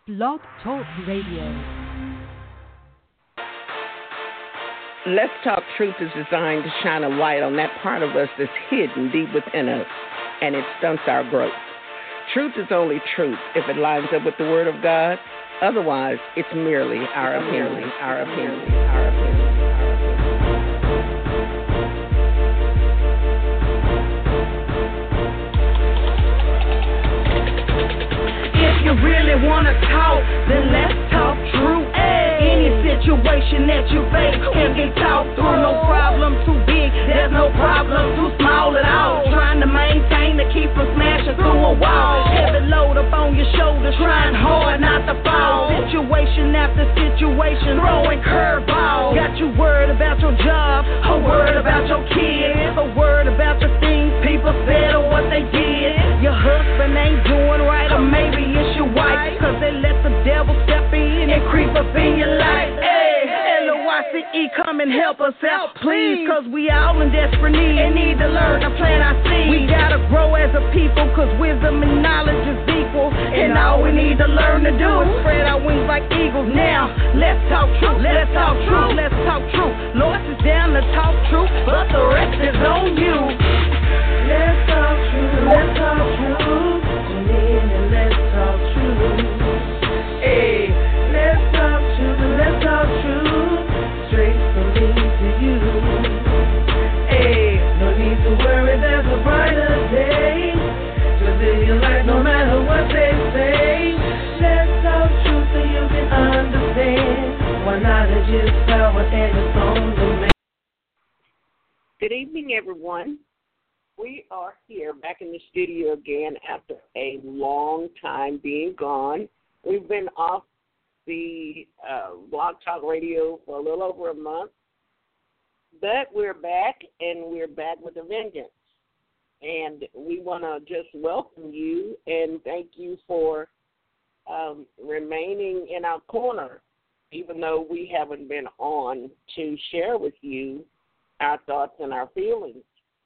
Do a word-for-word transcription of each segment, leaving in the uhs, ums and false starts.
Blog Talk Radio. Let's Talk Truth is designed to shine a light on that part of us that's hidden deep within us, and it stunts our growth. Truth is only truth if it lines up with the Word of God. Otherwise, it's merely our opinion, our opinion, our opinion. If you really wanna talk, then let's talk true. Any situation that you face can be talked through. No problem too big, there's no problem too small at all. Trying to maintain to keep from smashing through a wall. Heavy load up on your shoulders, trying hard not to fall. Situation after situation, throwing curveballs. Got you worried about your job, a word about your kids, a word about the things people said or what they did. Your husband ain't doing right, or maybe it's your wife, cause they let the devil step in and creep up in your life. Hey, L O I C E, come and help us out, please, cause we all in desperate need and need to learn to plant our seeds. We gotta grow as a people, cause wisdom and knowledge is equal, and all we need to learn to do is spread our wings like eagles. Now, let's talk truth, let's talk truth, let's talk truth. Lord is down to talk truth, but the rest is on you. Let's talk truth, let's talk truth. Tune in and let's talk truth. Hey, let's talk truth, let's talk truth. Straight from me to you. Hey, no need to worry, there's a brighter day. Just live your life no matter what they say. Let's talk truth so you can understand why knowledge is power and it's on demand. Good evening, everyone. We are here back in the studio again after a long time being gone. We've been off the uh, Blog Talk Radio for a little over a month, but we're back, and we're back with a vengeance. And we want to just welcome you and thank you for um, remaining in our corner, even though we haven't been on to share with you our thoughts and our feelings.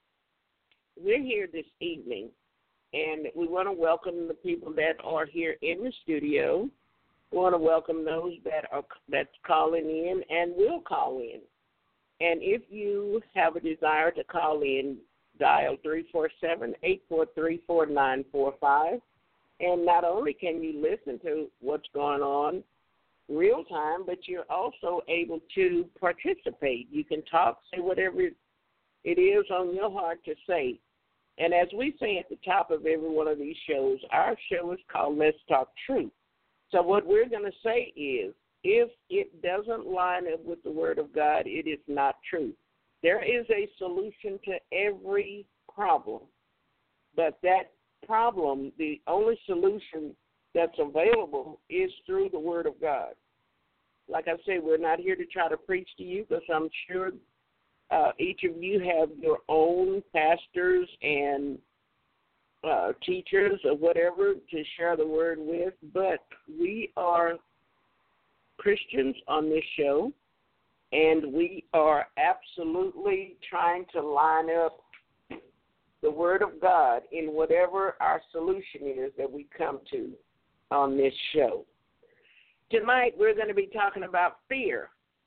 We're here this evening, and we want to welcome the people that are here in the studio. We want to welcome those that are that's calling in and will call in. And if you have a desire to call in, dial three four seven, eight four three, four nine four five. And not only can you listen to what's going on real time, but you're also able to participate. You can talk, say whatever it is on your heart to say. And as we say at the top of every one of these shows, our show is called Let's Talk Truth. So what we're going to say is, if it doesn't line up with the Word of God, it is not truth. There is a solution to every problem, but that problem, the only solution that's available is through the Word of God. Like I said, we're not here to try to preach to you, because I'm sure Uh, each of you have your own pastors and uh, teachers or whatever to share the word with, but we are Christians on this show, and we are absolutely trying to line up the Word of God in whatever our solution is that we come to on this show. Tonight we're going to be talking about fear.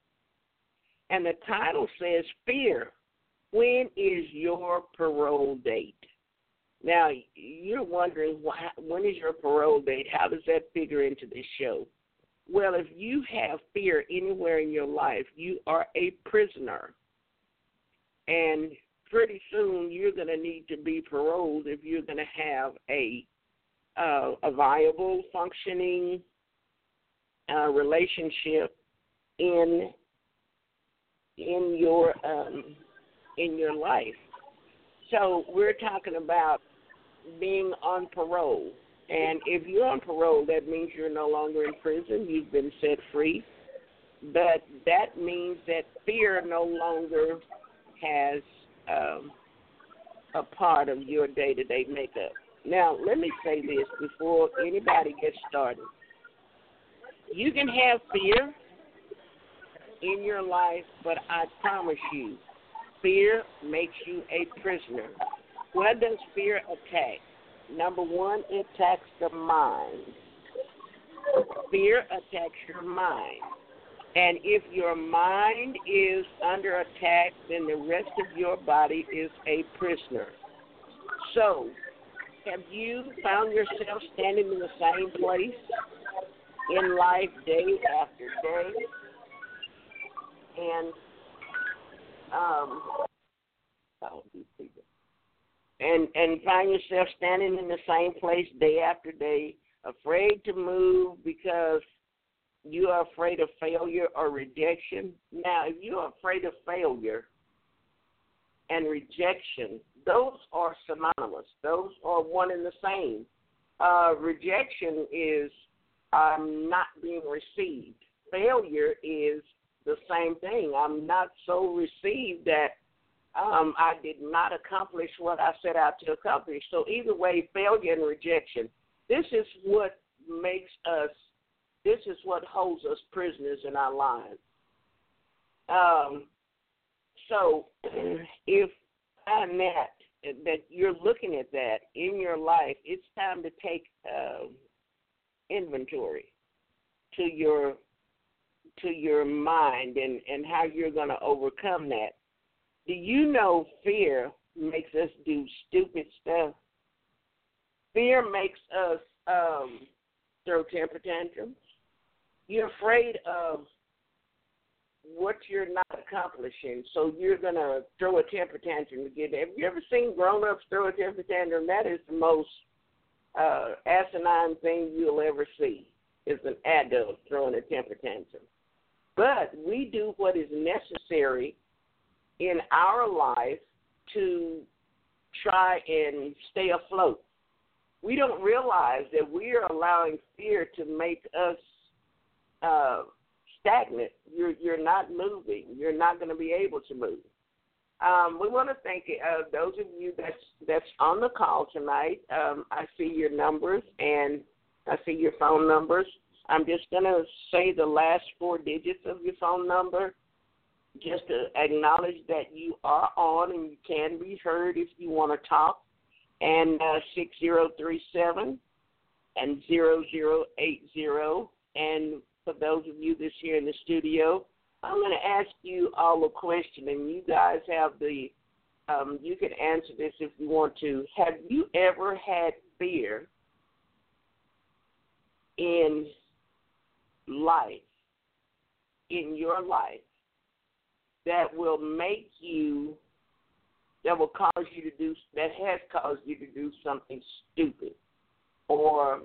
And the title says, Fear, when is your parole date? Now, you're wondering, why, when is your parole date? How does that figure into this show? Well, if you have fear anywhere in your life, you are a prisoner. And pretty soon you're going to need to be paroled if you're going to have a, uh, a viable, functioning uh, relationship in in your um, in your life. So we're talking about being on parole. And if you're on parole, that means you're no longer in prison. You've been set free. But that means that fear no longer has um, a part of your day-to-day makeup. Now, let me say this before anybody gets started. You can have fear in your life, but I promise you, fear makes you a prisoner. What does fear attack? Number one, it attacks the mind. fear attacks your mind. And if your mind is under attack, then the rest of your body is a prisoner. So, have you found yourself standing in the same place in life day after day? And um, oh, these people. And and find yourself standing in the same place day after day, afraid to move because you are afraid of failure or rejection. Now, if you are afraid of failure and rejection, those are synonymous. Those are one and the same. Uh, rejection is I'm not being received. Failure is the same thing. I'm not so received that um, I did not accomplish what I set out to accomplish. So either way, failure and rejection, this is what makes us, this is what holds us prisoners in our lives. Um, so if I'm that, that you're looking at that in your life, it's time to take uh, inventory to your to your mind and, and how you're going to overcome that. Do you know fear makes us do stupid stuff? Fear makes us um, throw temper tantrums. You're afraid of what you're not accomplishing, so you're going to throw a temper tantrum to get it. Have you ever seen grown-ups throw a temper tantrum? That is the most uh, asinine thing you'll ever see, is an adult throwing a temper tantrum. But we do what is necessary in our life to try and stay afloat. We don't realize that we are allowing fear to make us uh, stagnant. You're you're not moving. You're not going to be able to move. Um, we want to thank uh, those of you that's that's on the call tonight. Um, I see your numbers and I see your phone numbers. I'm just going to say the last four digits of your phone number just to acknowledge that you are on and you can be heard if you want to talk. And uh, six zero three seven and zero zero eight zero. And for those of you that's here in the studio, I'm going to ask you all a question, and you guys have the, um, you can answer this if you want to. Have you ever had fear in life, in your life, that will make you, that will cause you to do, that has caused you to do something stupid or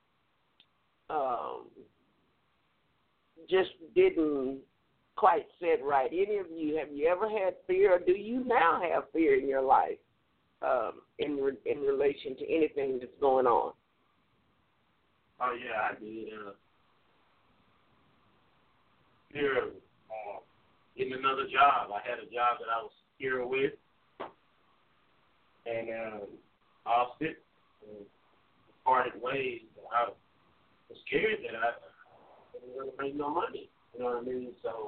um, just didn't quite sit right? Any of you, have you ever had fear, or do you now have fear in your life um, in re- in relation to anything that's going on? Oh, yeah, I did. Uh, fear of uh, getting another job. I had a job that I was secure with, and um, lost it, and parted ways. I was scared that I wasn't going to make no money. You know what I mean? So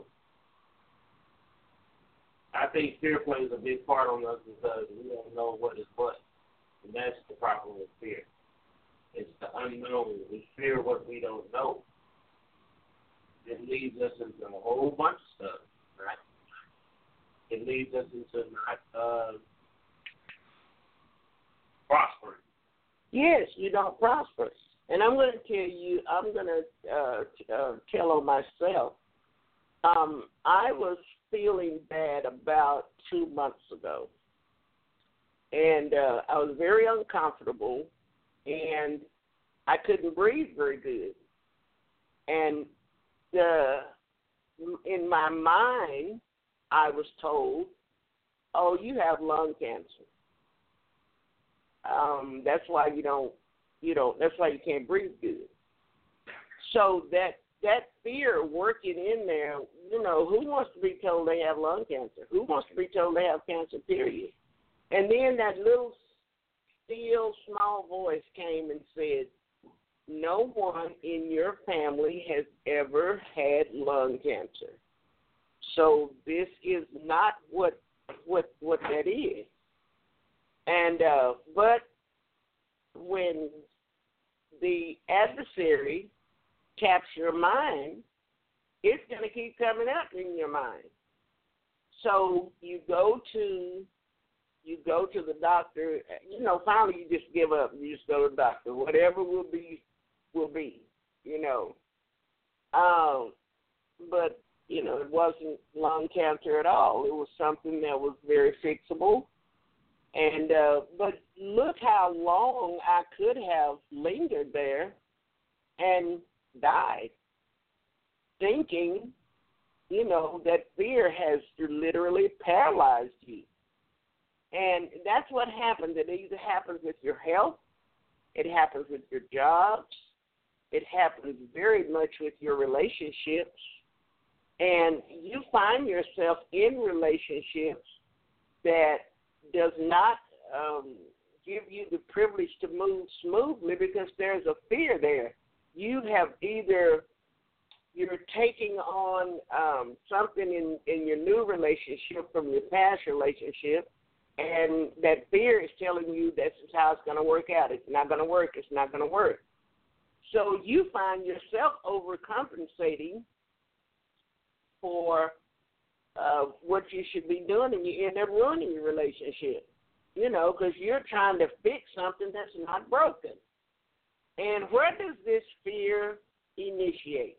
I think fear plays a big part on us because we don't know what is what, and that's the problem with fear. It's the unknown. We fear what we don't know. It leads us into a whole bunch of stuff, right? It leads us into not uh, prospering. Yes, you don't prosper. And I'm going to tell you, I'm going to uh, uh, tell on myself. Um, I was feeling bad about two months ago, and uh, I was very uncomfortable, and I couldn't breathe very good. And the, in my mind, I was told, oh, you have lung cancer. Um, that's why you don't, you don't, that's why you can't breathe good. So that that fear working in there, you know, who wants to be told they have lung cancer? Who wants to be told they have cancer, period? And then that little still small voice came and said, no one in your family has ever had lung cancer. So this is not what what what that is. And uh, but when the adversary taps your mind, it's going to keep coming up in your mind. So you go to you go to the doctor. You know, finally you just give up. You just go to the doctor. Whatever will be, will be. You know. Um, but you know, it wasn't lung cancer at all. It was something that was very fixable. And uh, but look how long I could have lingered there and died, thinking, you know, that fear has literally paralyzed you. And that's what happens. It either happens with your health, it happens with your jobs, it happens very much with your relationships. And you find yourself in relationships that does not um, give you the privilege to move smoothly because there's a fear there. You have either, you're taking on um, something in, in your new relationship from your past relationship, and that fear is telling you this is how it's going to work out. It's not going to work. It's not going to work. So you find yourself overcompensating for uh, what you should be doing, and you end up ruining your relationship, you know, because you're trying to fix something that's not broken. And where does this fear initiate?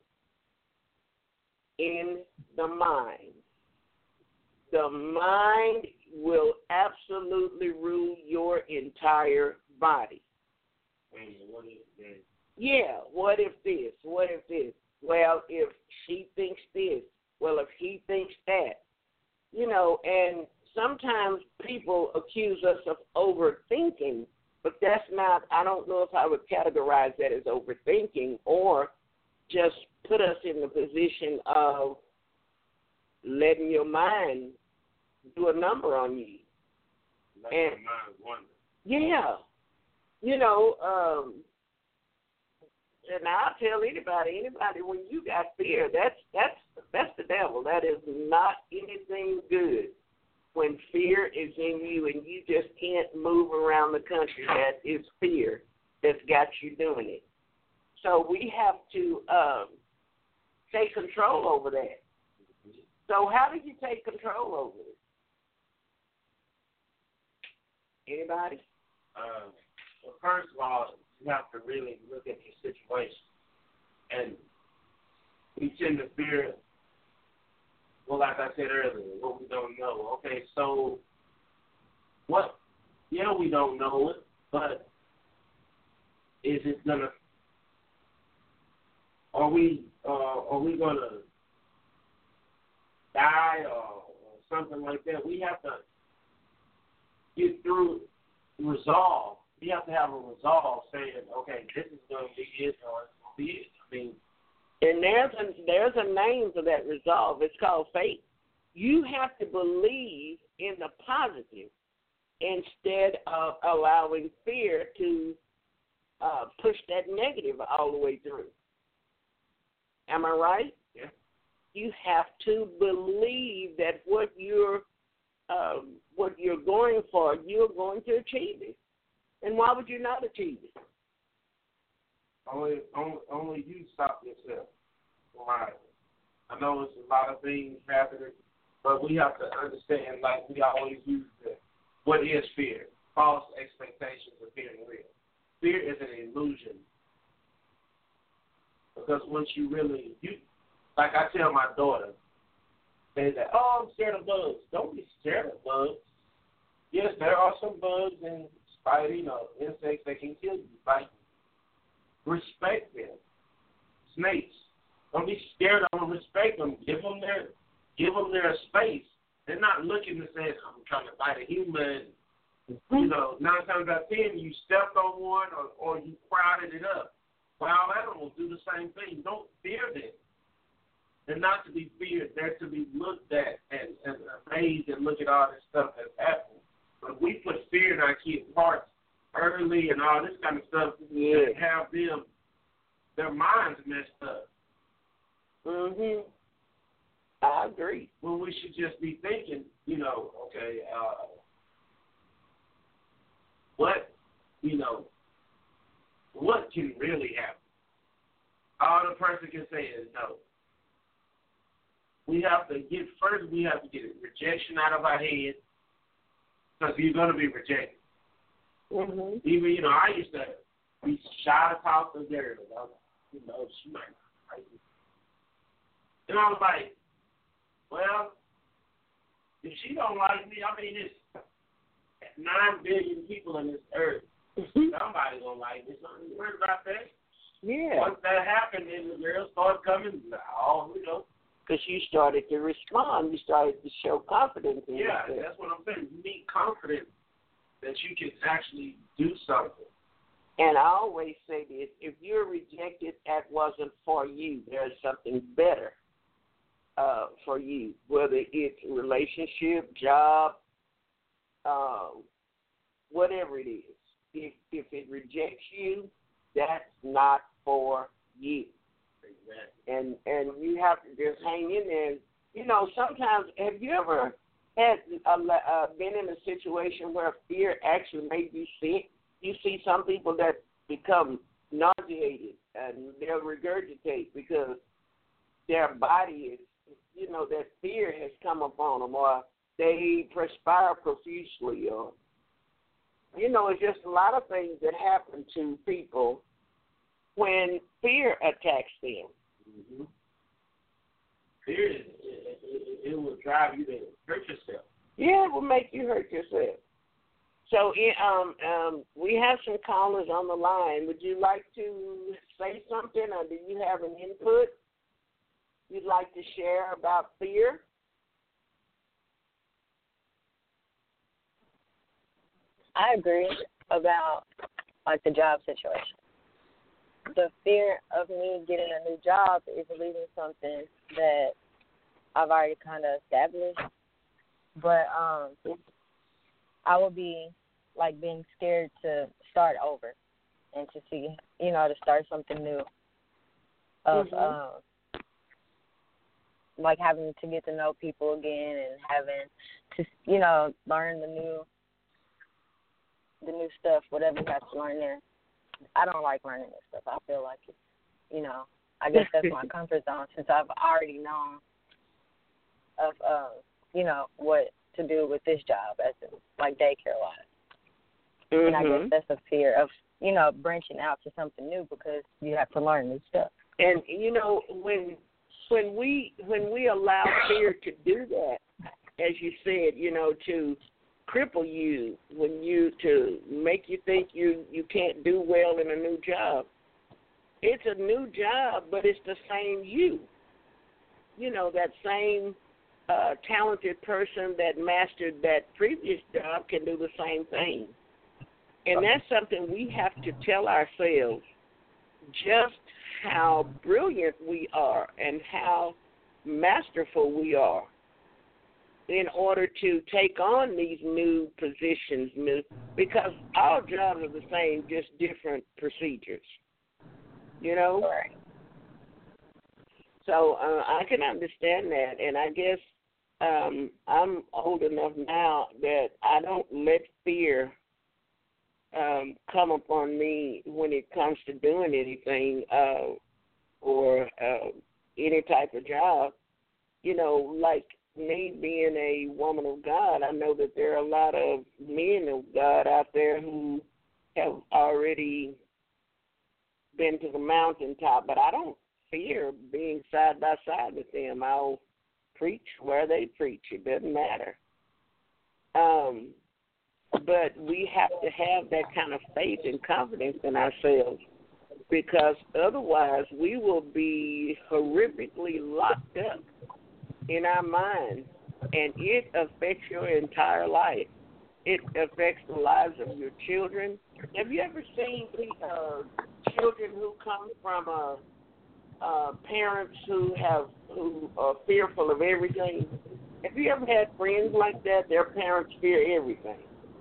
In the mind. The mind will absolutely rule your entire body. What if this? Yeah, what if this? What if this? Well, if she thinks this, well, if he thinks that. You know, and sometimes people accuse us of overthinking, but that's not, I don't know if I would categorize that as overthinking or just put us in the position of letting your mind do a number on you. Let and, your mind wander. Yeah. You know, um, and I'll tell anybody, anybody, when you got fear, that's that's that's the devil. That is not anything good. When fear is in you and you just can't move around the country, that is fear that's got you doing it. So we have to um, take control over that. So how do you take control over it? Anybody? Uh, well, first of all, you have to really look at your situation. And we tend to fear, well, like I said earlier, what we don't know. Okay, so what, yeah, we don't know it, but is it going to, are we, uh, are we going to die or, or something like that? We have to get through, resolve. We have to have a resolve saying, okay, this is going to be it or it's going to be it. I mean, and there's a, there's a name for that resolve. It's called faith. You have to believe in the positive instead of allowing fear to uh, push that negative all the way through. Am I right? Yeah. You have to believe that what you're um, what you're going for, you're going to achieve it. And why would you not achieve it? Only, only, only you stop yourself. Right. I know it's a lot of things happening, but we have to understand, like we always use the, what is fear? False expectations of being real. Fear is an illusion. Because once you really, you, like I tell my daughter, say that, oh, I'm scared of bugs. Don't be scared of bugs. Yes, there are some bugs and spider, you know, insects that can kill you. Like, respect them. Snakes. Don't be scared of them. Respect them. Give them their, give them their space. They're not looking to say, I'm trying to bite a human. You know, nine times out of ten, you stepped on one or, or you crowded it up. Wild animals do the same thing. Don't fear them. They're not to be feared. They're to be looked at and, and amazed and look at all this stuff that's happening. But if we put fear in our kids' hearts early and all this kind of stuff, yeah. and have them, their minds messed up. Mm-hmm. I agree. Well, we should just be thinking, you know, okay, uh, what, you know, what can really happen? all the person can say is no. We have to get, first we have to get rejection out of our head, because you're going to be rejected. Mm-hmm. Even, you know, I used to be shy to talk to girls. I was, you know, she might not like me. And I was like, well, if she don't like me, I mean, it's nine billion people on this earth. Somebody's going to like me. So I'm worried about that. Yeah. Once that happened, then the girls started coming. Oh, you know. Because you started to respond. You started to show confidence in Yeah, yourself. that's what I'm saying. You need confidence that you can actually do something. And I always say this, if you're rejected, that wasn't for you. There's something better uh, for you, whether it's a relationship, job, uh, whatever it is. If, if it rejects you, that's not for you. Exactly. And and you have to just hang in there. You know, sometimes, have you ever had uh, uh, been in a situation where fear actually made you sick? You see some people that become nauseated and they'll regurgitate because their body is, you know, that fear has come upon them, or they perspire profusely, or, you know, it's just a lot of things that happen to people when fear attacks them. Mm-hmm. Fear, it, it, it, it will drive you to hurt yourself. Yeah, it will make you hurt yourself. So um, um, we have some callers on the line. Would you like to say something, or do you have an input you'd like to share about fear? I agree about, like, the job situation. The fear of me getting a new job is leaving something that I've already kind of established. But um, I would be, like, being scared to start over and to see, you know, to start something new. Of, mm-hmm. um, like, having to get to know people again and having to, you know, learn the new, the new stuff, whatever you have to learn there. I don't like learning this stuff. I feel like it's, you know, I guess that's my comfort zone since I've already known of, uh, you know, what to do with this job as in, like, daycare-wise. Mm-hmm. And I guess that's a fear of, you know, branching out to something new because you have to learn new stuff. And, you know, when when we when we allow fear to do that, as you said, you know, to cripple you, when you to make you think you, you can't do well in a new job. It's a new job, but it's the same you. You know, that same uh, talented person that mastered that previous job can do the same thing. And that's something we have to tell ourselves, just how brilliant we are and how masterful we are in order to take on these new positions, because all jobs are the same, just different procedures, you know? Right. So uh, I can understand that, and I guess um, I'm old enough now that I don't let fear um, come upon me when it comes to doing anything uh, or uh, any type of job. You know, like me being a woman of God, I know that there are a lot of men of God out there who have already been to the mountaintop, but I don't fear being side by side with them. I'll preach where they preach. It doesn't matter. Um, but we have to have that kind of faith and confidence in ourselves, because otherwise we will be horrifically locked up in our minds, and it affects your entire life. It affects the lives of your children. Have you ever seen uh, children who come from uh, uh, parents who have who are fearful of everything? Have you ever had friends like that? Their parents fear everything.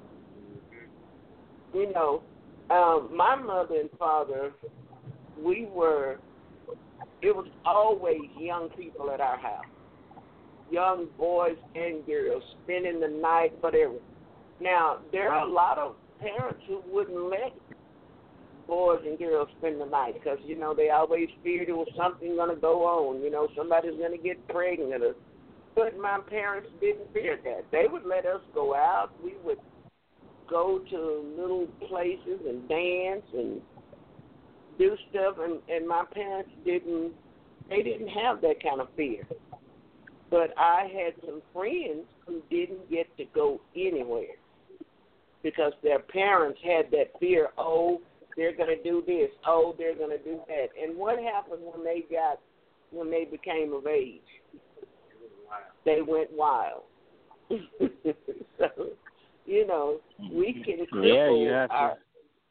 You know, um, my mother and father, we were, it was always young people at our house. Young boys and girls spending the night, whatever. Now, there are a lot of parents who wouldn't let boys and girls spend the night because, you know, they always feared there was something going to go on. You know, somebody's going to get pregnant. Or, but my parents didn't fear that. They would let us go out. We would go to little places and dance and do stuff. And, and my parents didn't, they didn't have that kind of fear. But I had some friends who didn't get to go anywhere because their parents had that fear, oh, they're going to do this, oh, they're going to do that. And what happened when they got, when they became of age? They went wild. So, you know, we can cripple yeah, you have to. our...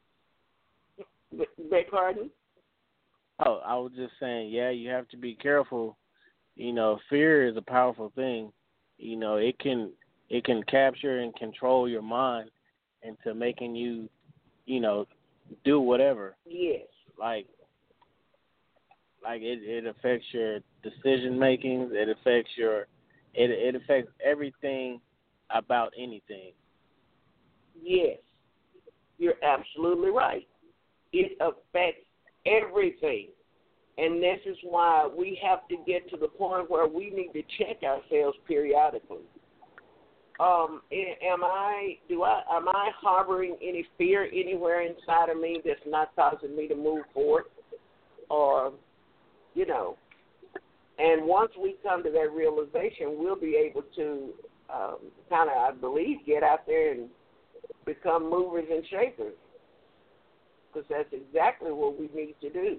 Beg pardon? Oh, I was just saying, yeah, you have to be careful. You know, fear is a powerful thing. You know, it can it can capture and control your mind into making you, you know, do whatever. Yes. Like, like it, it affects your decision making. It affects your, it it affects everything about anything. Yes, you're absolutely right. It affects everything. And this is why we have to get to the point where we need to check ourselves periodically. Um, am I do I am I harboring any fear anywhere inside of me that's not causing me to move forward? Or, you know, and once we come to that realization, we'll be able to um, kind of, I believe, get out there and become movers and shakers, because that's exactly what we need to do.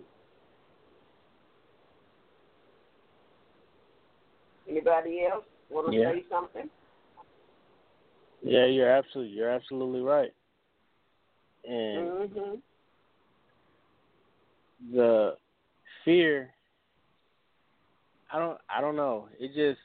Anybody else want to yeah. say something? Yeah, you're absolutely you're absolutely right. And mm-hmm. the fear, I don't I don't know. It just,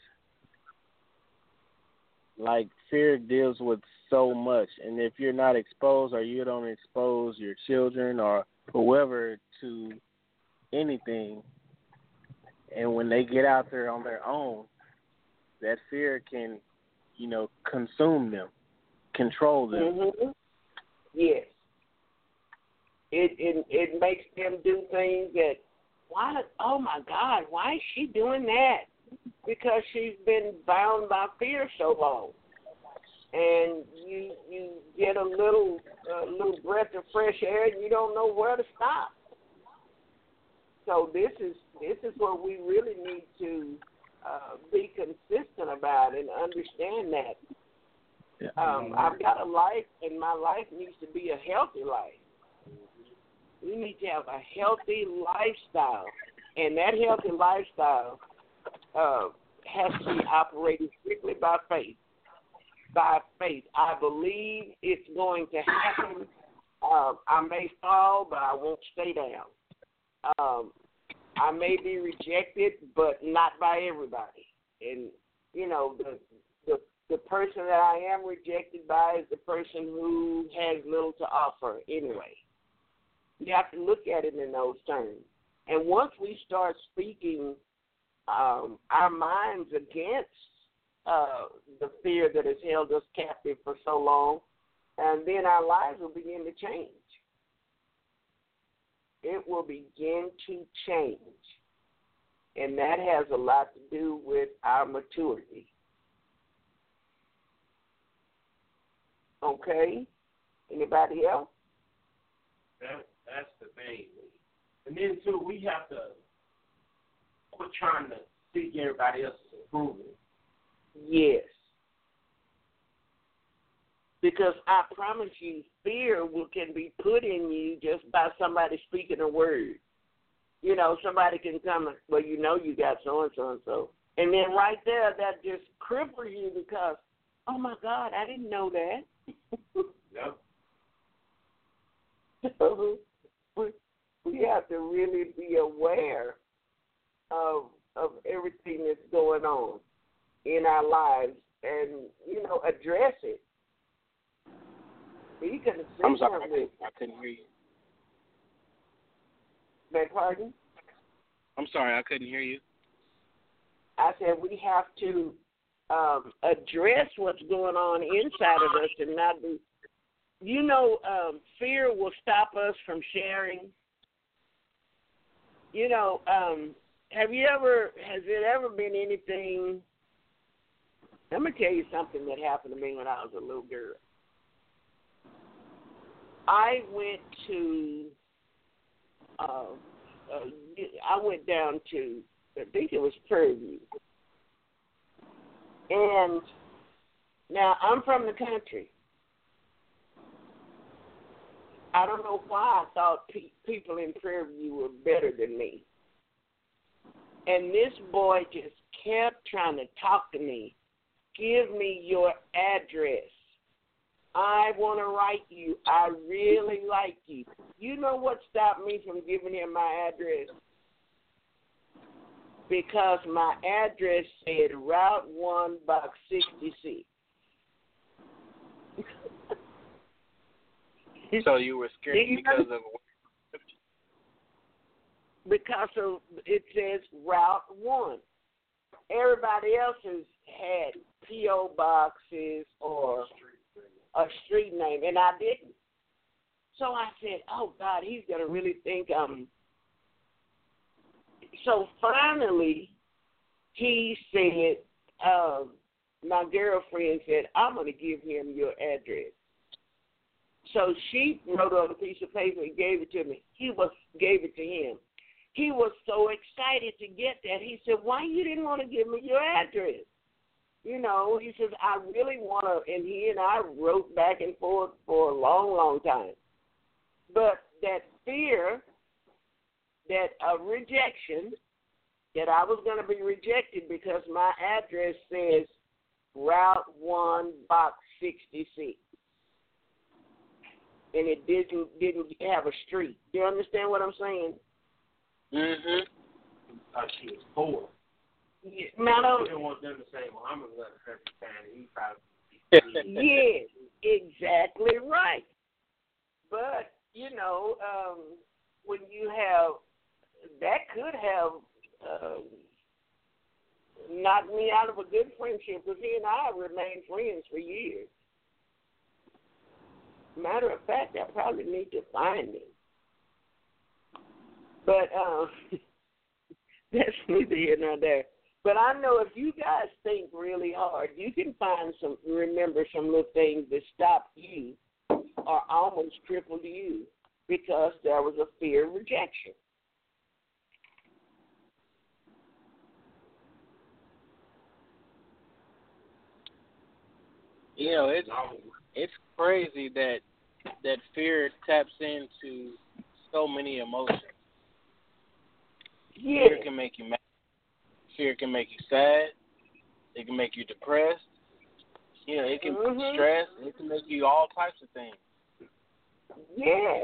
like, fear deals with so much, and if you're not exposed or you don't expose your children or whoever to anything, and when they get out there on their own, that fear can, you know, consume them, control them. Mm-hmm. Yes. It, it it makes them do things that, why, oh my God, why is she doing that? Because she's been bound by fear so long. And you you get a little uh, little breath of fresh air and you don't know where to stop. So this is this is what we really need to uh, be consistent about and understand that. Yeah. Um, I've got a life, and my life needs to be a healthy life. We need to have a healthy lifestyle, and that healthy lifestyle uh, has to be operated strictly by faith. By faith, I believe it's going to happen. Uh, I may fall, but I won't stay down. Um, I may be rejected, but not by everybody. And, you know, the, the the person that I am rejected by is the person who has little to offer anyway. You have to look at it in those terms. And once we start speaking um, our minds against uh, the fear that has held us captive for so long, and then our lives will begin to change. It will begin to change. And that has a lot to do with our maturity. Okay? Anybody else? That, that's the thing. And then, too, we have to quit trying to seek everybody else's approval. Yes. Because I promise you, fear will, can be put in you just by somebody speaking a word. You know, somebody can come and, well, you know you got so-and-so and so. And then right there, that just cripples you because, oh, my God, I didn't know that. Yep. So we have to really be aware of of everything that's going on in our lives and, you know, address it. You can say I'm sorry, something. I couldn't hear you. Beg pardon? I'm sorry, I couldn't hear you. I said we have to um, address what's going on inside of us and not be you know, um, fear will stop us from sharing. You know, um, have you ever, has it ever been anything, let me tell you something that happened to me when I was a little girl. I went to, uh, uh, I went down to, I think it was Prairie View. And now I'm from the country. I don't know why I thought pe- people in Prairie View were better than me. And this boy just kept trying to talk to me. Give me your address. I want to write you. I really like you. You know what stopped me from giving him my address? Because my address said Route one, Box sixty-six. So you were scared you because know? of... Because of, it says Route one. Everybody else has had P O boxes or a street name, and I didn't. So I said, oh, God, he's going to really think I'm... So finally, he said, um, my girlfriend said, I'm going to give him your address. So she wrote on a piece of paper and gave it to me. He was gave it to him. He was so excited to get that. He said, why you didn't want to give me your address? You know, he says, I really want to, and he and I wrote back and forth for a long, long time. But that fear, that uh, rejection, that I was going to be rejected because my address says Route one, Box sixty-six. And it didn't didn't have a street. Do you understand what I'm saying? Mm-hmm. Uh, she was poor. Yeah, man, I I didn't want them to say, well, I'm going to let her stand. He probably... Yes, exactly right. But, you know, um, when you have, that could have um, knocked me out of a good friendship because he and I remained friends for years. Matter of fact, I probably need to find him. But uh, that's neither here nor there. But I know if you guys think really hard, you can find some, remember some little things that stopped you or almost crippled you because there was a fear of rejection. You know, it's it's crazy that that fear taps into so many emotions. Yeah. Fear can make you mad. Fear can make you sad. It can make you depressed. You know, it can mm-hmm. stress. It can make you all types of things. Yes.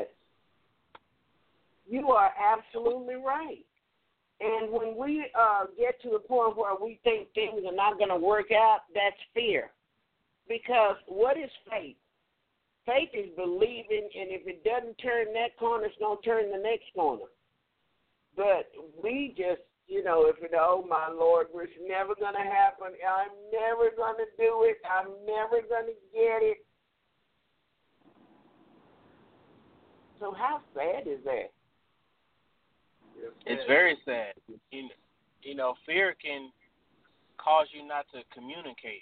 You are absolutely right. And when we uh, get to the point where we think things are not going to work out, that's fear. Because what is faith? Faith is believing, and if it doesn't turn that corner, it's going to turn the next corner. But we just, you know, if it, oh, my Lord, it's never going to happen. I'm never going to do it. I'm never going to get it. So how sad is that? It's very sad. You, you know, fear can cause you not to communicate.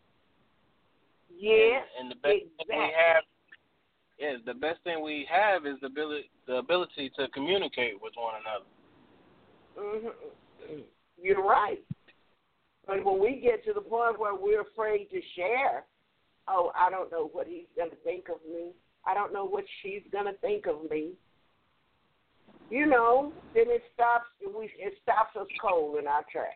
Yes, and, and the best exactly. thing we have, yeah, the best thing we have is the ability, the ability to communicate with one another. Mm-hmm. You're right. But when we get to the point where we're afraid to share, oh, I don't know what he's going to think of me. I don't know what she's going to think of me. You know, then it stops. We it stops us cold in our tracks.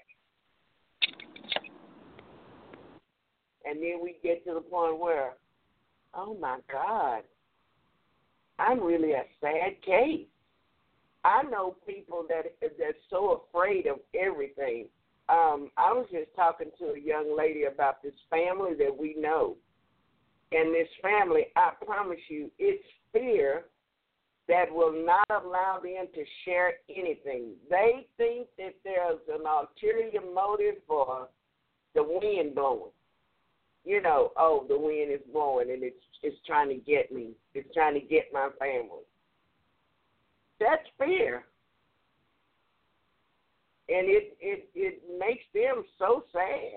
And then we get to the point where, oh, my God, I'm really a sad case. I know people that that's so afraid of everything. Um, I was just talking to a young lady about this family that we know. And this family, I promise you, it's fear that will not allow them to share anything. They think that there's an ulterior motive for the wind blowing. you know, oh, the wind is blowing and it's it's trying to get me. It's trying to get my family. That's fear. And it, it, it makes them so sad.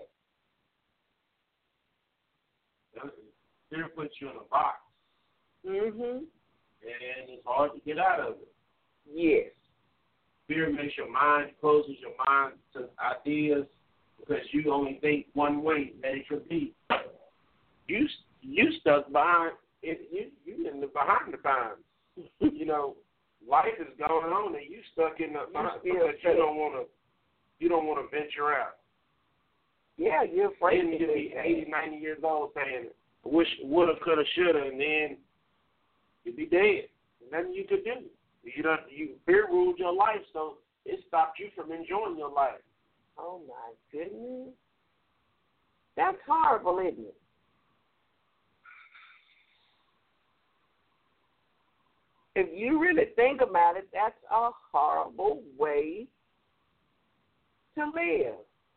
Fear puts you in a box. Mm-hmm. And it's hard to get out of it. Yes. Fear makes your mind, closes your mind to ideas because you only think one way that it could be. You you stuck behind it. You you in the behind the times. You know, life is going on and you stuck in the behind because you don't want to. You don't want to venture out. Yeah, you're afraid. Then you'll be eighty, ninety years old saying, "Wish, woulda, coulda, shoulda," and then you'd be dead. Nothing you could do. You don't. You fear ruled your life, so it stopped you from enjoying your life. Oh my goodness, that's horrible, isn't it? If you really think about it, that's a horrible way to live.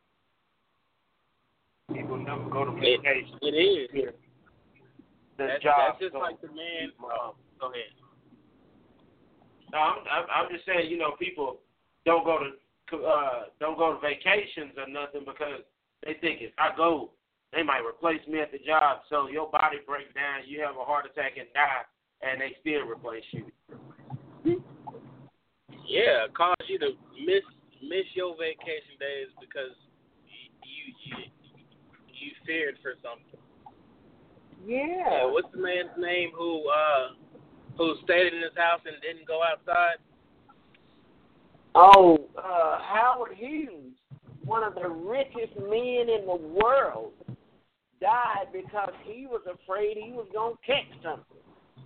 People never go to vacation. It, it is. Yeah. The That's, job that's just so, like the man. Um, go ahead. No, I'm, I'm, I'm just saying, you know, people don't go to uh, don't go to vacations or nothing because they think if I go, they might replace me at the job. So your body breaks down, you have a heart attack and die, and they still replace you. Yeah, cause you to miss miss your vacation days because you you you feared for something. Yeah. Yeah. What's the man's name who uh who stayed in his house and didn't go outside? Oh, uh, Howard Hughes, one of the richest men in the world, died because he was afraid he was going to catch something.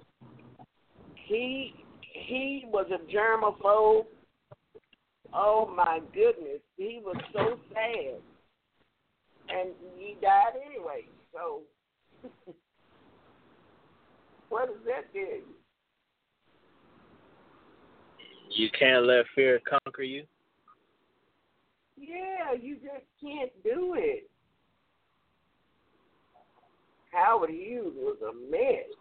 He he was a germaphobe. Oh, my goodness. He was so sad. And he died anyway. So, what does that do? You can't let fear conquer you. Yeah, you just can't do it. Howard Hughes was a mess.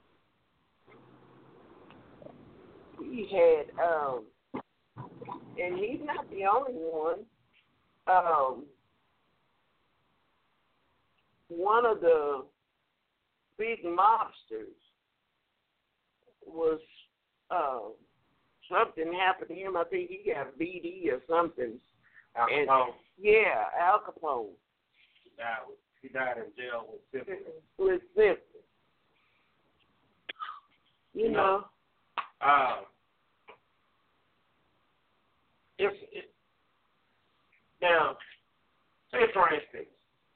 He had, um, and he's not the only one. Um, one of the big mobsters was, uh, something happened to him. I think he got B D or something. Al And, Capone. yeah, Al Capone. He died, with, he died in jail with syphilis. With syphilis. You, you know. know uh, if it, now, say for instance,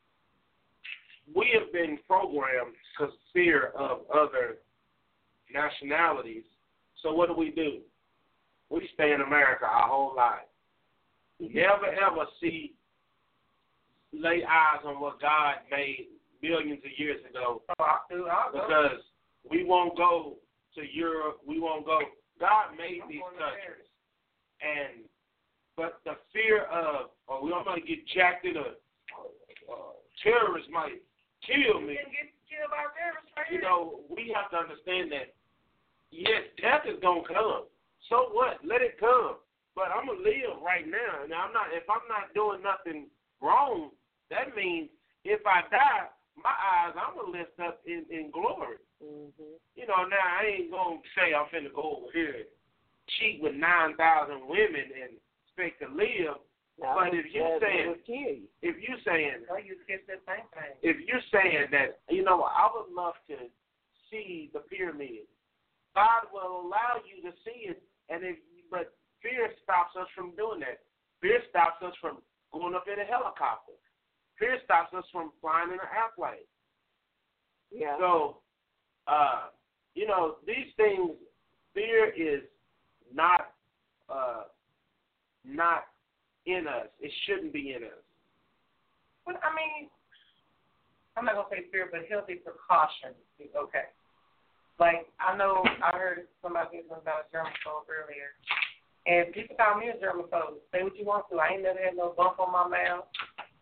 we have been programmed to fear of other nationalities. So what do we do? We stay in America our whole life. Never ever see, lay eyes on what God made billions of years ago. Because we won't go to Europe, we won't go. God made these countries. And, but the fear of, oh, I'm going to get jacked in a uh, terrorist might kill me. You know, we have to understand that, yes, death is going to come. So what? Let it come. But I'm going to live right now. Now, I'm not, if I'm not doing nothing wrong, that means if I die, my eyes, I'm going to lift up in, in glory. Mm-hmm. You know, now I ain't going to say I'm finna go over here and cheat with nine thousand women and expect to live. Now, but if you're saying, you. if you're saying, oh, you kiss that same thing. If you're saying that, you know, I would love to see the pyramid. God will allow you to see it, and if but fear stops us from doing that. Fear stops us from going up in a helicopter. Fear stops us from flying in an airplane. Yeah. So, uh, you know, these things, fear is not, uh, not in us. It shouldn't be in us. Well, I mean, I'm not gonna say fear, but healthy precaution is okay. Like, I know I heard somebody say something about a germaphobe earlier. And people call me a germaphobe. Say what you want to. I ain't never had no bump on my mouth.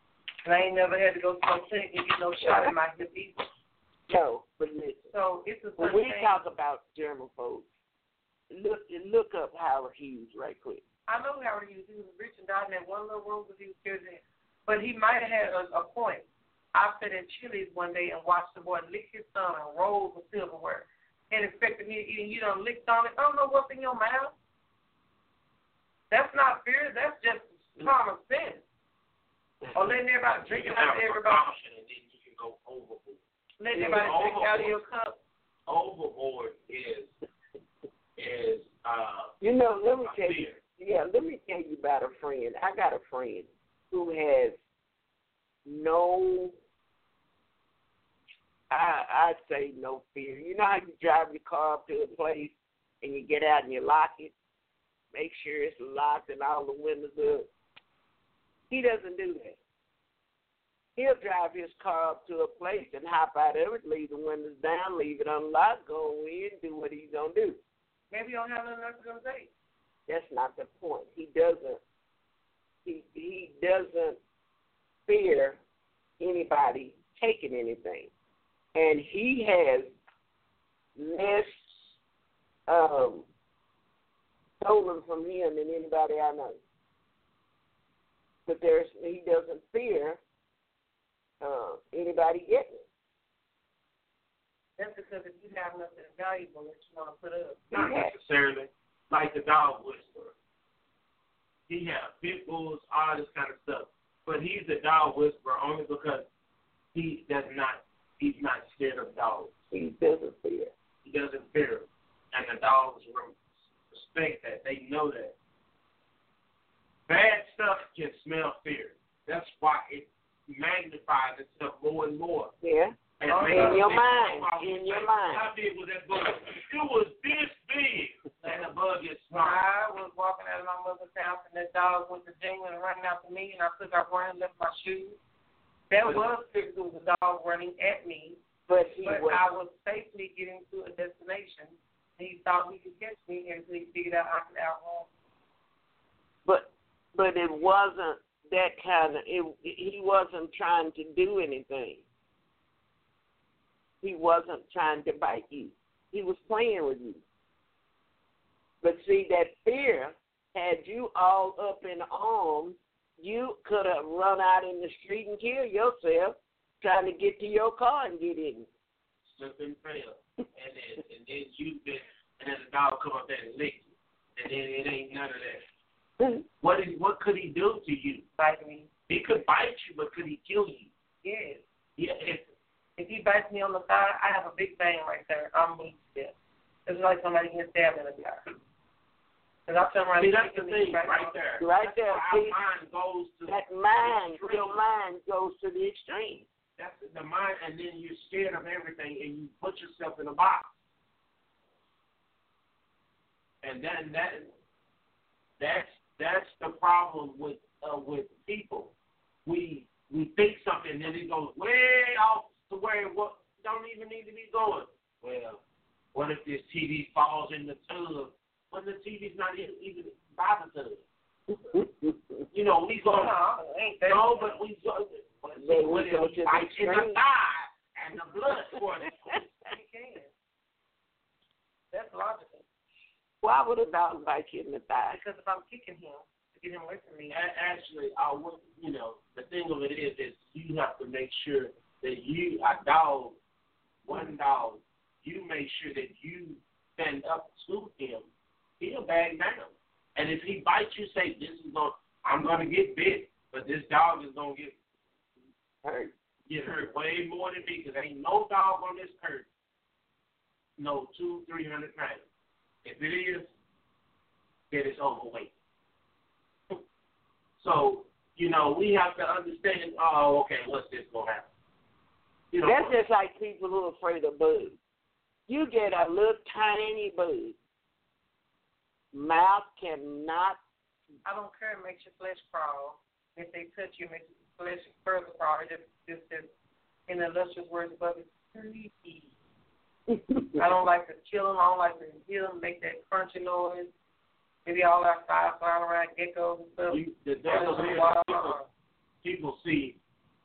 And I ain't never had to go to no clinic and get no shot in my hip either. No, but listen. So it's a when certain we thing. talk about germaphobes, look look up Howard Hughes right quick. I know Howard Hughes. He was rich and died in that one little room because he was scared in. But he might have had a, a point. I sat at Chili's one day and watched the boy lick his son and roll the silverware. And expected me to eat, and you done licked on it. I don't know what's in your mouth. That's not fear. That's just common sense. Or letting everybody drink it out of everybody. And then you can go overboard. Letting everybody drink out of your cup. Overboard is is uh. You know, let me tell fear. you. Yeah, let me tell you about a friend. I got a friend who has no. I I'd say no fear. You know how you drive your car up to a place and you get out and you lock it, make sure it's locked and all the windows up. He doesn't do that. He'll drive his car up to a place and hop out of it, leave the windows down, leave it unlocked, go in, do what he's gonna do. Maybe you don't have nothing else to say. That's not the point. He doesn't. He he doesn't fear anybody taking anything. And he has less um, stolen from him than anybody I know. But there's he doesn't fear uh, anybody getting it. That's because if you have nothing valuable that you want to put up. Not necessarily. Like the dog whisperer. He has pit bulls, all this kind of stuff. But he's a dog whisperer only because he does not. He's not scared of dogs. He doesn't fear. He doesn't fear them. And the dogs respect that. They know that. Bad stuff can smell fear. That's why it magnifies itself more and more. Yeah. And in your mind. In your mind. How big was that bug? It was this big. And the bug is small. I was walking out of my mother's house and that dog went to jingling and running after me, and I took off running and left my shoes. That was physically the dog running at me, but, he but was, I was safely getting to a destination. He thought he could catch me until he figured out I could outrun. But but it wasn't that kind of. It, he wasn't trying to do anything. He wasn't trying to bite you. He was playing with you. But see, that fear had you all up in arms. You could have run out in the street and killed yourself trying to get to your car and get in. Slip and fail. And then and then you've been and then the dog come up there and lick you. And then it ain't none of that. What is what could he do to you? Bite me. He could bite you, but could he kill you? Yes. Yeah. If, if he bites me on the thigh, I have a big bang right there. I'm weak still. It's like somebody getting stabbed in the thigh. Because I turn around See, and that's the thing, right, right there. Right there. Our See, mind goes to that mind, your mind goes to the extreme. That's the mind, and then you're scared of everything, and you put yourself in a box. And then that that's that's the problem with uh, with people. We we think something, and then it goes way off to where it don't even need to be going. Well, what if this T V falls in the tub? When the T V's not even, even by the tub. You know, we go, no, ain't that no, but we go, but Then when we go it to bites the in the extreme. thigh and the blood squirts. You can. That's logical. Why would a dog bite you in the thigh? Because if I'm kicking him to get him away from me. Actually, I would, you know, the thing of it is, is you have to make sure that you, a dog, one dog, you make sure that you stand up to him. He'll back down. And if he bites you, say, this is going, I'm going to get bit, but this dog is going to get hurt. Get hurt way more than me, because ain't no dog on this earth no two, three hundred pounds. If it is, then it's overweight. So, you know, we have to understand, oh, okay, what's this going to happen? You know, That's just like people who are afraid of bugs. You get a little tiny bug. Mouth cannot. I don't care. It makes your flesh crawl. If they touch you, it makes your flesh further crawl. It just, just, just in the illustrious words above, it's creepy. I don't like to kill them. I don't like to hear them make that crunchy noise. Maybe all outside flying around geckos and stuff. You, the devil is people, people see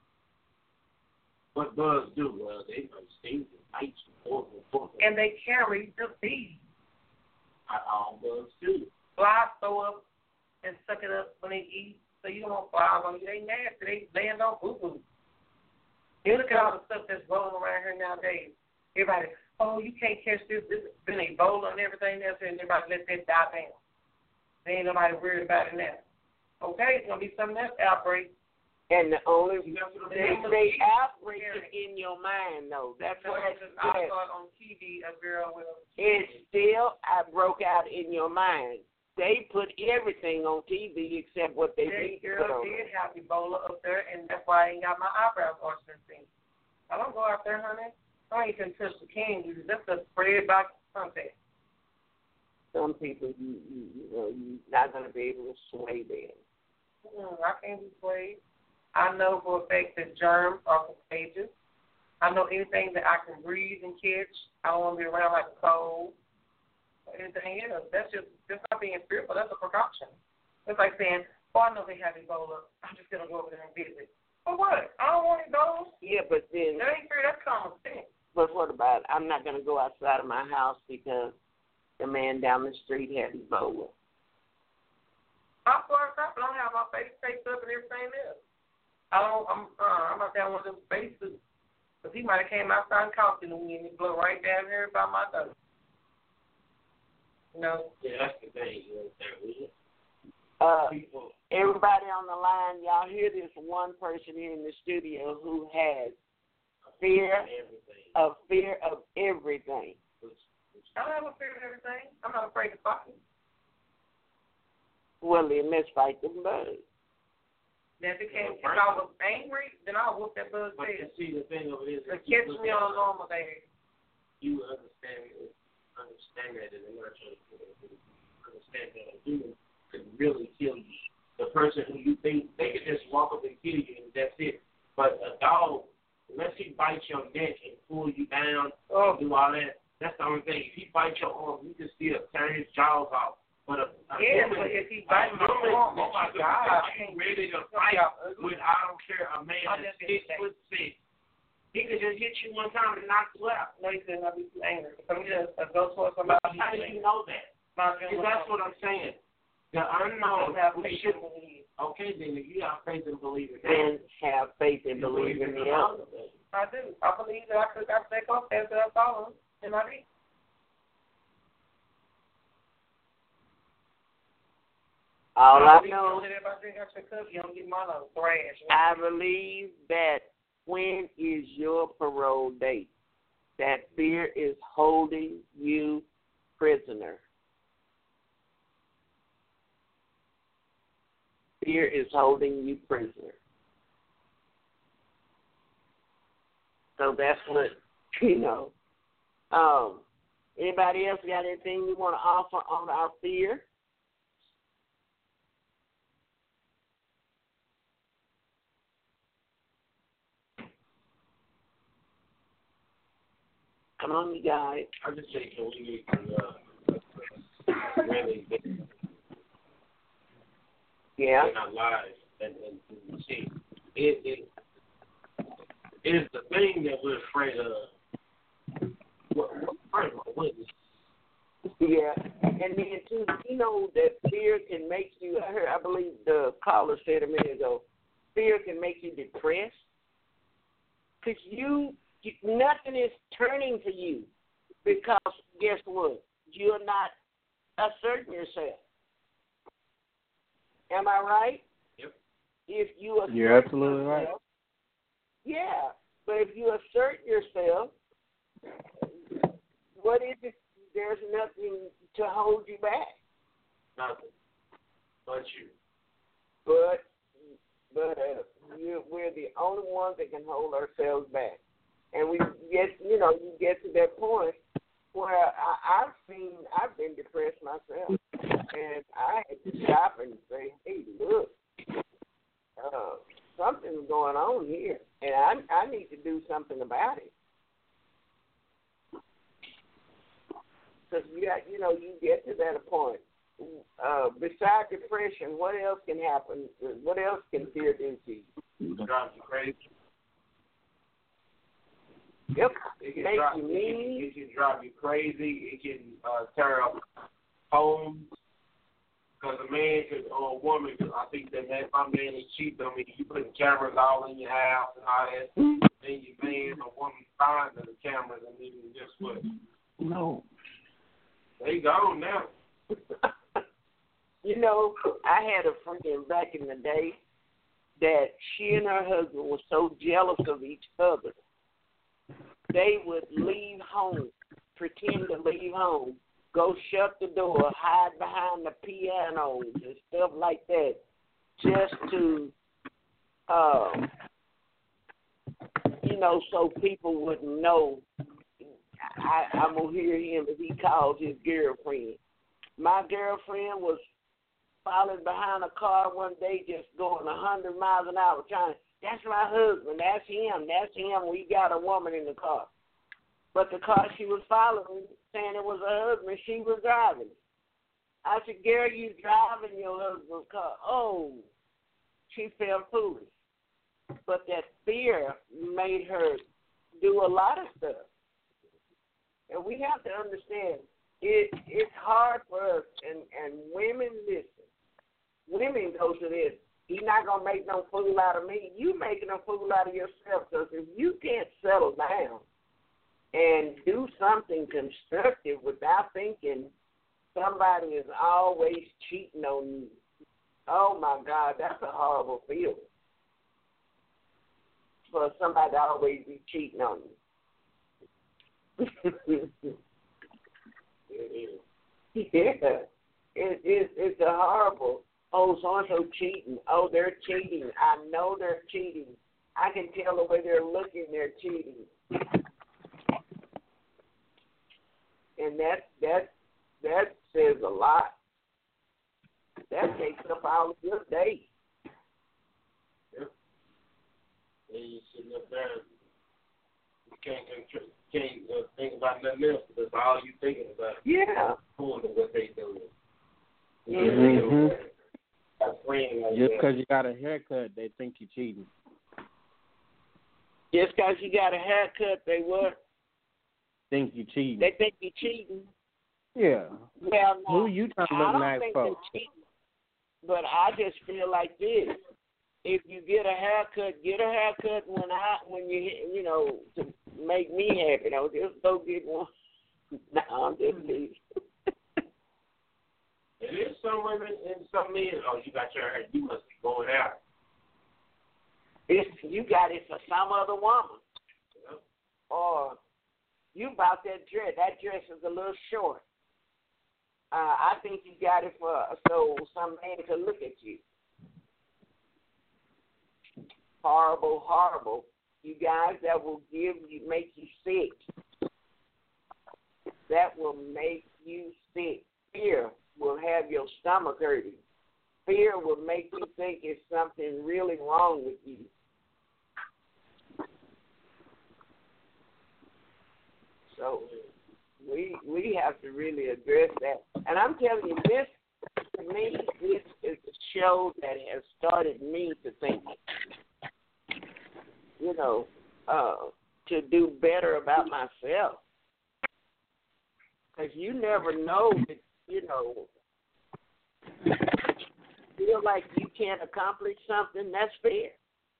what bugs do? Well, they might sting and bite you. Forth and, forth and, and they carry disease. all bugs do. Flies throw up and suck it up when they eat. So you don't want flies on you. They nasty. They land on boo-boo. You look at all the stuff that's rolling around here nowadays. Everybody, oh, you can't catch this. This has been Ebola and everything else, and everybody let that die down. There ain't nobody worried about it now. Okay, it's going to be something else outbreak. And the only You know, they they outbreak it in your mind though. That's what I it's saw on T V a girl with a It still I broke out in your mind. They put everything on T V except what they that need to girl put on. did have Ebola up there, and that's why I ain't got my eyebrows arched and things. I don't go out there, honey. I ain't gonna touch the candy. That's a spread by something. Some people you you, you know you're not gonna be able to sway them. Mm, I can't be swayed. I know for a fact that germs are contagious. I know anything that I can breathe and catch. I don't want to be around like a cold or anything else. That's just that's not being fearful. That's a precaution. It's like saying, oh, I know they have Ebola. I'm just going to go over there and visit. For what? I don't want Ebola. Yeah, but then That ain't fair. That's common sense. but what about I'm not gonna go outside of my house because the man down the street had Ebola. I'm far up and I don't have my face taped up and everything else. I don't, I'm, uh, I'm not down one of them spaces. Because he might have came outside and coughed in the wind and blew right down here by my door. You know? Yeah, that's the thing. You understand? Uh, People, everybody on the line, y'all hear this one person here in the studio who has fear, everything. a fear of everything. I don't have a fear of everything. I'm not afraid to fight. Well, then let's fight them bugs. Now, if, it came, if I was angry, then I'll whoop that bug's But you head. see, the thing of it is, But catch me on a normal day. you understand it, understand that, and they're not trying to understand that a human can really kill you. The person who you think they can just walk up and kill you, and that's it. But a dog, unless he bites your neck and pull you down, Oh, do all that, that's the only thing. If he bites your arm, you can still turn his jaws off. But a, a yeah, human, but if he bites my arm, oh my God, I you can't ready to fight with, I don't care, a man I that's just six didn't foot six. He could just hit you one time and knock you out. No, he said I'll be too angry. For me to uh, go towards somebody, How do you know that? my Because that's what I'm saying. The unknown, we should, okay, then if you have faith and believe in And that, have faith and you believe in the other. I do. I believe that I could I take off as I follow him, and I did. All I believe know, that if I drink out your cup, you don't get my little thrash. I believe that when is your parole date? That fear is holding you prisoner. Fear is holding you prisoner. So that's what, you know. Um, anybody else got anything you want to offer on our fear? Come on, you guys. I just think that we need to uh, really get Yeah. in our lives and, and, and see. It, it, it is the thing that we're afraid of. What, what, first of all, what is Yeah, and then too, you know that fear can make you. I heard, I believe the caller said a minute ago, fear can make you depressed because you, you, nothing is turning to you because guess what? You're not asserting yourself. Am I right? Yep. If you assert You're absolutely right. yourself, yeah, but if you assert yourself, what is it? There's nothing to hold you back. nothing but you. But but uh, we're, we're the only ones that can hold ourselves back. And we get, you know, you get to that point where I, I've seen, I've been depressed myself. And I had to stop and say, hey, look, uh, something's going on here. And I, I need to do something about it. Because, you, got, you know, you get to that point. Uh, besides depression, what else can happen? What else can fear do to you? Drives you crazy. Yep. It can, Make drive, you it, mean. can, it can drive you crazy. It can uh, tear up homes. Because a man could, or a woman, cause I think that if my man is cheating on me, you putting cameras all in your house and all that. Mm-hmm. Then your man or woman finds the cameras and then guess what? No. They gone now. You know, I had a friend back in the day that she and her husband were so jealous of each other. They would leave home, pretend to leave home, go shut the door, hide behind the pianos and stuff like that, just to, uh, you know, so people wouldn't know. I, I'm going to hear him if he calls his girlfriend. My girlfriend was following behind a car one day just going a hundred miles an hour trying to, that's my husband, that's him, that's him. We got a woman in the car. But the car she was following, saying it was her husband, she was driving. I said, girl, you driving your husband's car. Oh, she felt foolish. But that fear made her do a lot of stuff. And we have to understand, it, it's hard for us, and, and women listen. Women go to this. He's not going to make no fool out of me. You making a fool out of yourself, because if you can't settle down and do something constructive without thinking somebody is always cheating on you, oh, my God, that's a horrible feeling for somebody to always be cheating on you. Yeah, it, it, it's a horrible. Oh, so-and-so cheating. Oh, they're cheating. I know they're cheating. I can tell the way they're looking, they're cheating. And that that that says a lot. That takes up all of your day. Yep. And you're sitting up there, you can't, can't uh, think about nothing else. That's all you thinking about. Yeah. What they doing. Mm-hmm. Like Just because you got a haircut, they think you're cheating. Just because you got a haircut, they what? Think you're cheating. They think you're cheating. Yeah. Well, no, Who you trying to look I don't nice think for? they're cheating, but I just feel like this. If you get a haircut, get a haircut when I when you you know to make me happy. You know, just go get one. No, I'm just kidding. It is some women and some men. Oh, you got your hair. You must be going out. It's, you got it for some other woman. Yeah. Or you about that dress. That dress is a little short. Uh, I think you got it for so some man could look at you. Horrible, horrible. You guys, that will give you, make you sick. That will make you sick. Fear will have your stomach hurting. Fear will make you think it's something really wrong with you. So we we have to really address that. And I'm telling you, this, to me, this is a show that has started me to think, you know, uh, to do better about myself. Because you never know that, you know, feel like you can't accomplish something, that's fair.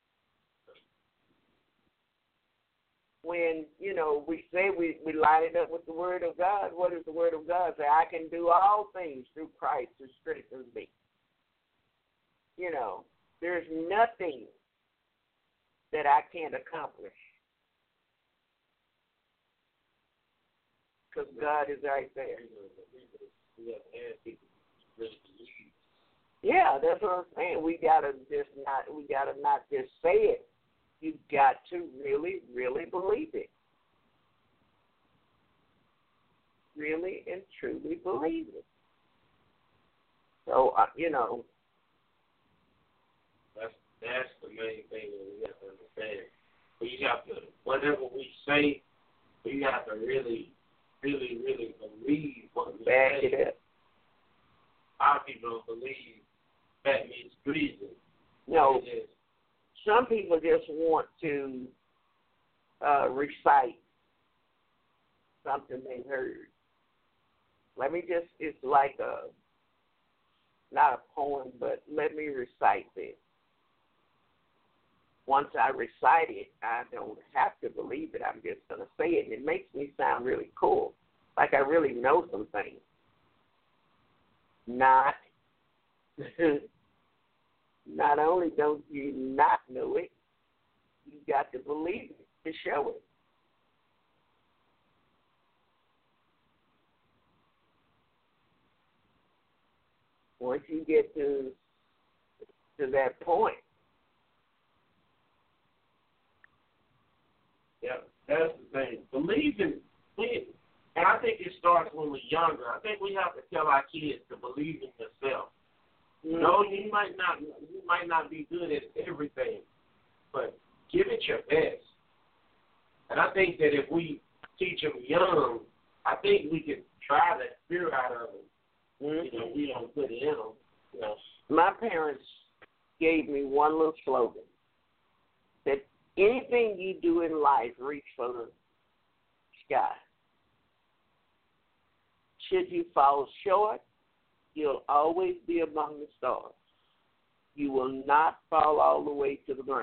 When, you know, we say we, we line it up with the Word of God, what does the Word of God say? I can do all things through Christ who strengthens me. You know, there's nothing that I can't accomplish. Because God is right there. Yeah, that's what I'm saying. We gotta just not. We gotta not just say it. You've got to really, really believe it. Really and truly believe it. So uh, you know. That's that's the main thing that we have to understand. We have to, whatever we say, we have to really, really, really believe what we Back say. it up. A lot of people don't believe that means treason. No, some people just want to uh, recite something they heard. Let me just, it's like a, not a poem, but let me recite this. Once I recite it, I don't have to believe it. I'm just going to say it, and it makes me sound really cool, like I really know some things. Not, not only don't you not know it, you got to believe it to show it. Once you get to to that point, yeah, that's the thing. Believing, and I think it starts when we're younger. I think we have to tell our kids to believe in themselves. Mm-hmm. No, you might not, you might not be good at everything, but give it your best. And I think that if we teach them young, I think we can try that fear out of them. Mm-hmm. You know, we don't put it in them. You know. My parents gave me one little slogan that anything you do in life, reach for the sky. Should you fall short, you'll always be among the stars. You will not fall all the way to the ground.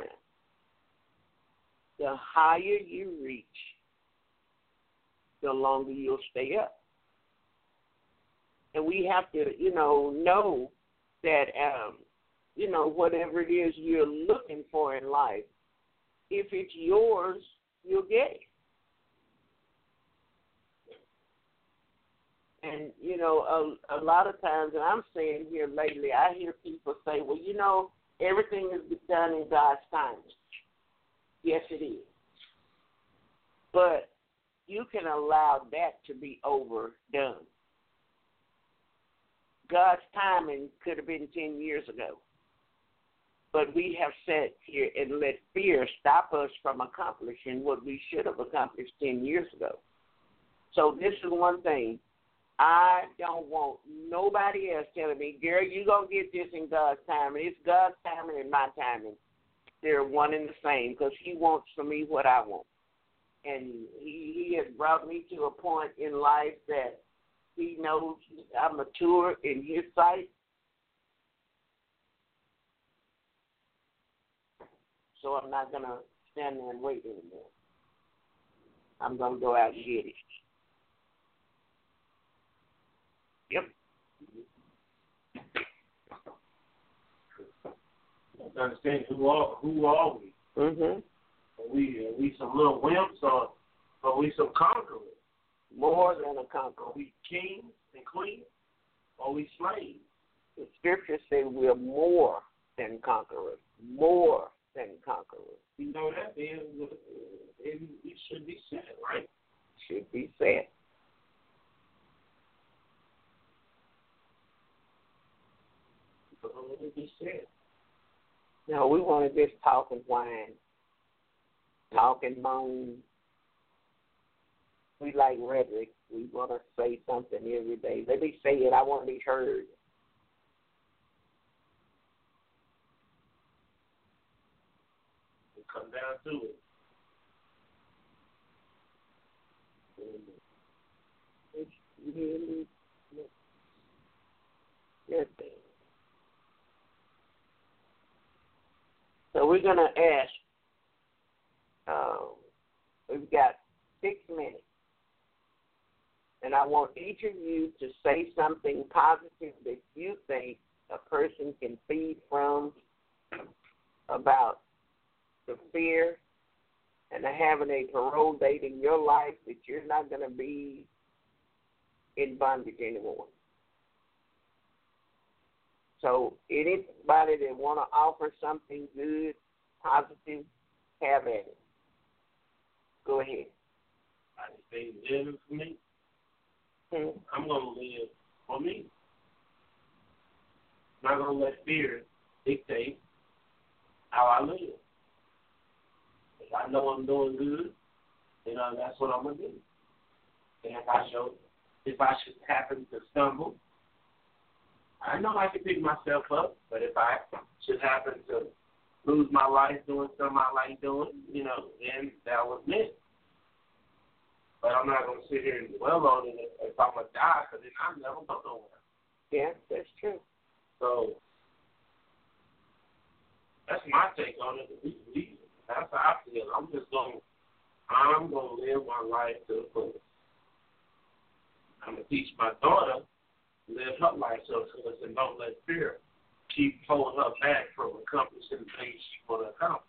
The higher you reach, the longer you'll stay up. And we have to, you know, know that, um, you know, whatever it is you're looking for in life, if it's yours, you'll get it. And, you know, a, a lot of times, and I'm saying here lately, I hear people say, well, you know, everything is done in God's time. Yes, it is. But you can allow that to be overdone. God's timing could have been ten years ago. But we have sat here and let fear stop us from accomplishing what we should have accomplished ten years ago. So this is one thing. I don't want nobody else telling me, girl, you're going to get this in God's timing. It's God's timing and my timing. They're one and the same because he wants for me what I want. And he, he has brought me to a point in life that he knows I'm mature in his sight. So I'm not going to stand there and wait anymore. I'm going to go out and get it. Yep. To understand who are who are we? Mm-hmm. Are we are we some little wimps or are we some conquerors? More than a conqueror. Are we kings and queens? Or are we slaves? The scriptures say we're more than conquerors. More than conquerors. You know that, then it, it should be said, right? Should be said. It be said. No, we want to just talk and whine, talk and moan. We like rhetoric. We want to say something every day. Let me say it. I want to be heard. We come down to it. It's really nothing. So we're going to ask, um, we've got six minutes, and I want each of you to say something positive that you think a person can feed from about the fear and having a parole date in your life that you're not going to be in bondage anymore. So anybody that want to offer something good, positive, have at it. Go ahead. I just say living for me. Hmm. I'm going to live for me. I'm not going to let fear dictate how I live. If I know I'm doing good, then uh, that's what I'm going to do. And if I show, if I should happen to stumble, I know I can pick myself up, but if I should happen to lose my life doing something I like doing, you know, then that was it. But I'm not going to sit here and dwell on it if, if I'm going to die, because then I'm never going nowhere. Yeah, that's true. So that's my take on it. We, we, that's how I feel. I'm just going, I'm going to live my life to the fullest. I'm going to teach my daughter to live her life to the fullest and don't let fear keep holding her back from accomplishing the things she want to accomplish.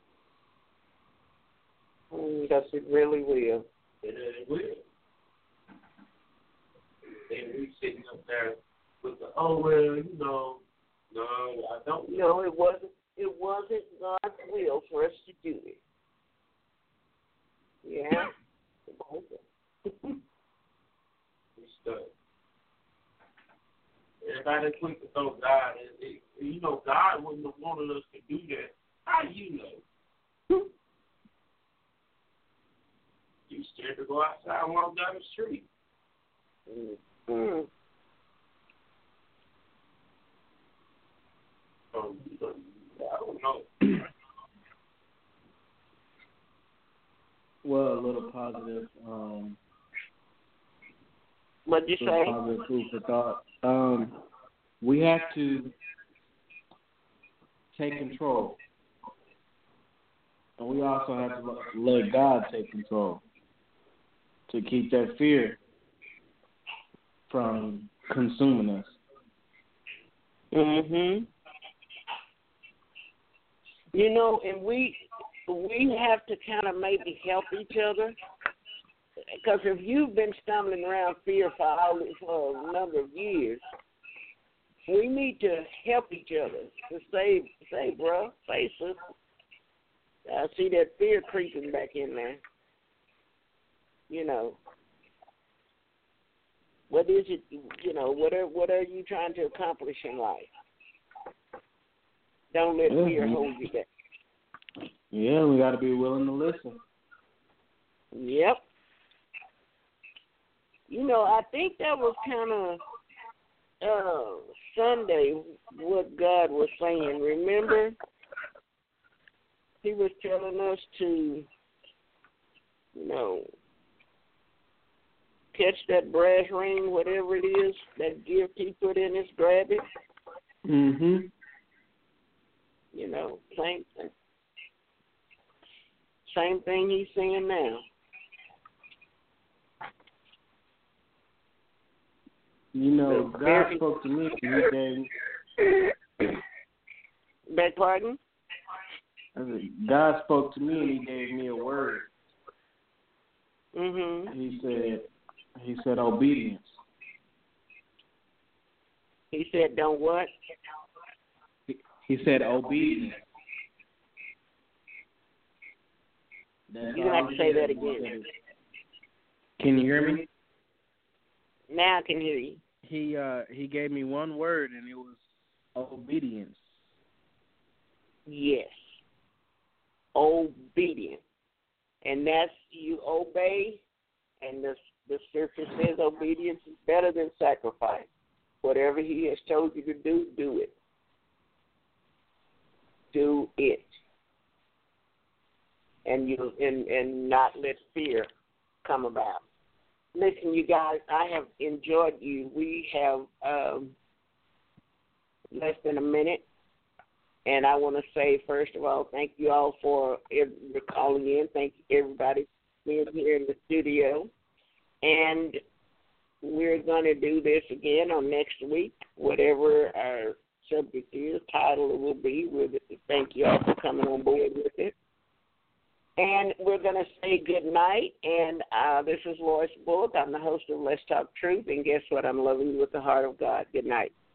Mm, yes, it really will. And it will. And we sitting up there with the, oh, well, you know, no, I don't know. No, it wasn't, it wasn't God's will for us to do it. Yeah. We stuck. Everybody quick to throw God in it. You know, God wouldn't have wanted us to do that. How do you know? You scared to go outside and walk down the street. Mm-hmm. So, I don't know. Well, a little positive. Um, What'd you little say? Positive food for thought. Um, we have to take control, and we also have to let God take control to keep that fear from consuming us. Mhm. You know, and we we have to kind of maybe help each other, because if you've been stumbling around fear for all for a number of years, we need to help each other to say, say, bro, say, sister, I see that fear creeping back in there. You know, what is it? You know, what are what are you trying to accomplish in life? Don't let fear Mm-hmm. hold you back. Yeah, we got to be willing to listen. Yep. You know, I think that was kind of uh, Sunday what God was saying. Remember, He was telling us to, you know, catch that brass ring, whatever it is, that gift He put in us, grab it. Mm-hmm. You know, same thing. Same thing He's saying now. You know, God spoke to me and He gave. Beg pardon? God spoke to me and He gave me a word. Mhm. He said, He said obedience. He said, "Don't what?" He said obedience. That's You're gonna have to say that again. Can you hear me? Now I can hear you. He uh he gave me one word and it was obedience. Yes. Obedient. And that's you obey, and the the scripture says obedience is better than sacrifice. Whatever He has told you to do, do it. Do it. And you and, and not let fear come about. Listen, you guys, I have enjoyed you. We have um, less than a minute. And I want to say, first of all, thank you all for, for calling in. Thank you, everybody, for being here in the studio. And we're going to do this again on next week, whatever our subject is, title it will be. We'll, thank you all for coming on board with it. And we're going to say good night. And uh, this is Lois Bullock. I'm the host of Let's Talk Truth. And guess what? I'm loving you with the heart of God. Good night.